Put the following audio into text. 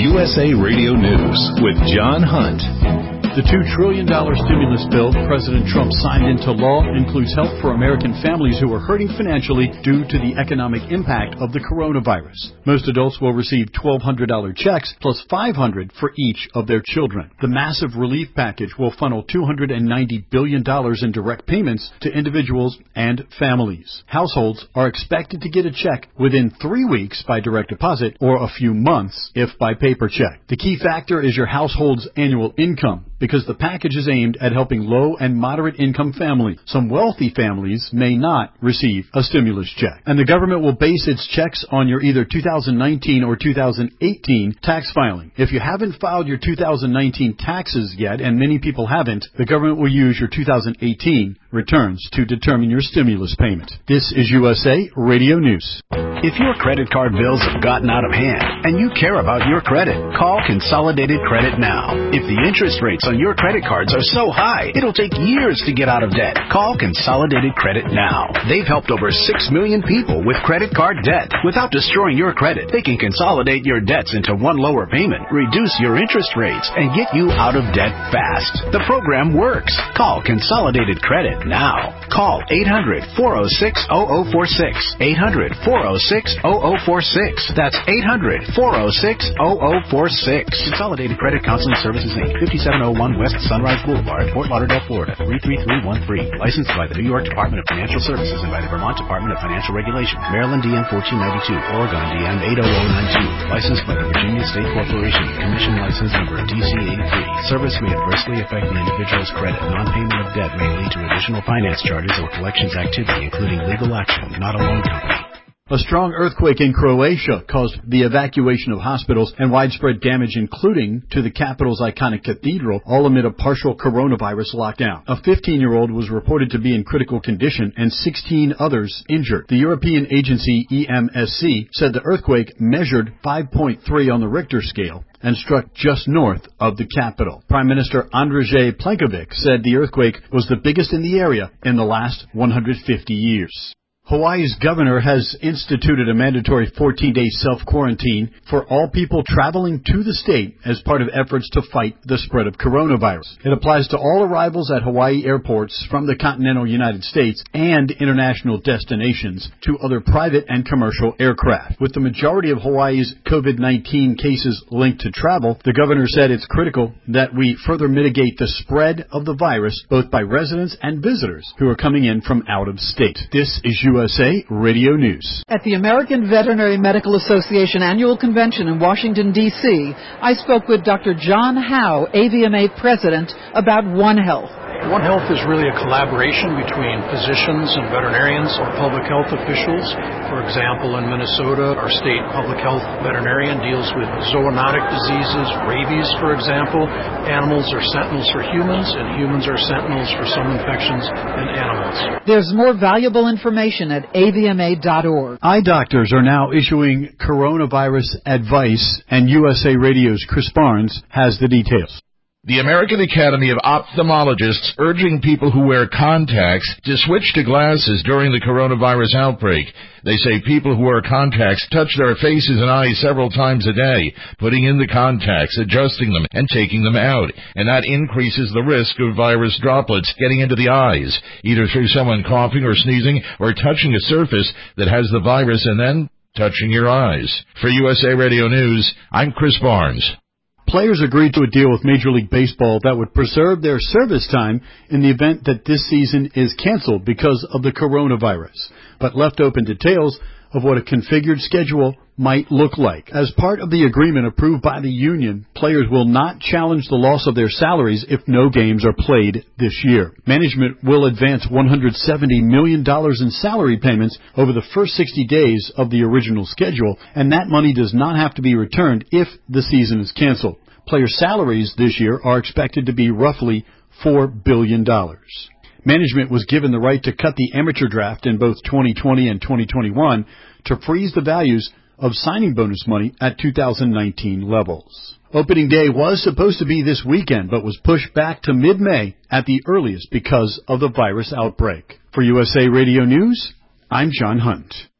USA Radio News with John Hunt. The $2 trillion stimulus bill President Trump signed into law includes help for American families who are hurting financially due to the economic impact of the coronavirus. Most adults will receive $1,200 checks plus $500 for each of their children. The massive relief package will funnel $290 billion in direct payments to individuals and families. Households are expected to get a check within 3 weeks by direct deposit or a few months if by paper check. The key factor is your household's annual income, because the package is aimed at helping low and moderate income families. Some wealthy families may not receive a stimulus check. And the government will base its checks on your either 2019 or 2018 tax filing. If you haven't filed your 2019 taxes yet, and many people haven't, the government will use your 2018 returns to determine your stimulus payment. This is USA Radio News. If your credit card bills have gotten out of hand and you care about your credit, call Consolidated Credit now. If the interest rates on your credit cards are so high, it'll take years to get out of debt. Call Consolidated Credit now. They've helped over 6 million people with credit card debt. Without destroying your credit, they can consolidate your debts into one lower payment, reduce your interest rates, and get you out of debt fast. The program works. Call Consolidated Credit now. Call 800-406-0046. 800-406-0046. That's 800-406-0046. Consolidated Credit Counseling Services, Inc. 5701 West Sunrise Boulevard, Fort Lauderdale, Florida, 33313. Licensed by the New York Department of Financial Services and by the Vermont Department of Financial Regulation. Maryland DM 1492. Oregon DM 80092. Licensed by the Virginia State Corporation. Commission license number DC83. Service may adversely affect the individual's credit. Non-payment of debt may lead to additional finance charges or collections activity, including legal action, not a loan company. A strong earthquake in Croatia caused the evacuation of hospitals and widespread damage, including to the capital's iconic cathedral, all amid a partial coronavirus lockdown. A 15-year-old was reported to be in critical condition and 16 others injured. The European agency EMSC said the earthquake measured 5.3 on the Richter scale and struck just north of the capital. Prime Minister Andrzej Plenković said the earthquake was the biggest in the area in the last 150 years. Hawaii's governor has instituted a mandatory 14-day self-quarantine for all people traveling to the state as part of efforts to fight the spread of coronavirus. It applies to all arrivals at Hawaii airports from the continental United States and international destinations to other private and commercial aircraft. With the majority of Hawaii's COVID-19 cases linked to travel, the governor said it's critical that we further mitigate the spread of the virus both by residents and visitors who are coming in from out of state. This is USA Radio News. At the American Veterinary Medical Association Annual Convention in Washington, D.C., I spoke with Dr. John Howe, AVMA President, about One Health. One Health is really a collaboration between physicians and veterinarians or public health officials. For example, in Minnesota, our state public health veterinarian deals with zoonotic diseases, rabies, for example. Animals are sentinels for humans, and humans are sentinels for some infections in animals. There's more valuable information at avma.org. Eye doctors are now issuing coronavirus advice, and USA Radio's Chris Barnes has the details. The American Academy of Ophthalmologists urging people who wear contacts to switch to glasses during the coronavirus outbreak. They say people who wear contacts touch their faces and eyes several times a day, putting in the contacts, adjusting them, and taking them out. And that increases the risk of virus droplets getting into the eyes, either through someone coughing or sneezing or touching a surface that has the virus and then touching your eyes. For USA Radio News, I'm Chris Barnes. Players agreed to a deal with Major League Baseball that would preserve their service time in the event that this season is canceled because of the coronavirus, but left open details of what a configured schedule might look like. As part of the agreement approved by the union, players will not challenge the loss of their salaries if no games are played this year. Management will advance $170 million in salary payments over the first 60 days of the original schedule, and that money does not have to be returned if the season is canceled. Player salaries this year are expected to be roughly $4 billion. Management was given the right to cut the amateur draft in both 2020 and 2021 to freeze the values of signing bonus money at 2019 levels. Opening day was supposed to be this weekend, but was pushed back to mid-May at the earliest because of the virus outbreak. For USA Radio News, I'm John Hunt.